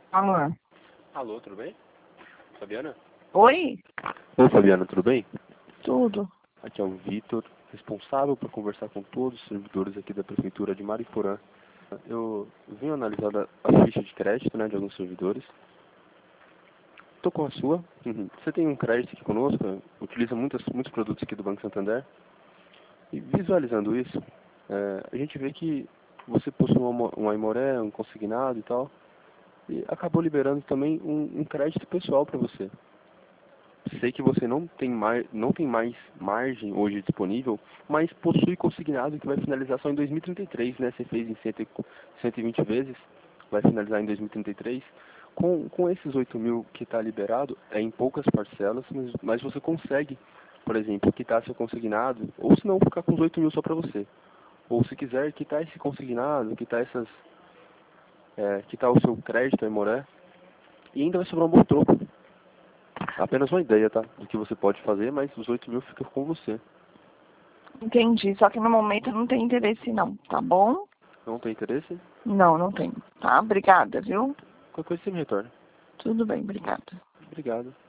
Alô? Alô, tudo bem? Fabiana? Oi? Oi, Fabiana, tudo bem? Tudo. Aqui é o Vitor, responsável por conversar com todos os servidores aqui da Prefeitura de Mariporã. Eu vim analisar a ficha de crédito, né, de alguns servidores. Estou com a sua. Você tem um crédito aqui conosco, utiliza muitos produtos aqui do Banco Santander. E visualizando isso, a gente vê que você possui um Aimoré, um consignado e tal, e acabou liberando também um crédito pessoal para você. Sei que você não tem mais margem hoje disponível, mas possui consignado que vai finalizar só em 2033, né? Você fez em 120 vezes, vai finalizar em 2033. Com esses 8 mil que está liberado, é em poucas parcelas, mas você consegue, por exemplo, quitar seu consignado, ou se não, ficar com os 8 mil só para você. Ou se quiser, quitar esse consignado, quitar o seu crédito, a Aimoré, e ainda vai sobrar um bom troco. Apenas uma ideia, tá? Do que você pode fazer, mas os 8 mil ficam com você. Entendi. Só que no momento eu não tenho interesse não, tá bom? Não tem interesse? Não, não tenho. Tá? Obrigada, viu? Qualquer coisa você me retorna. Tudo bem, obrigada. Obrigado.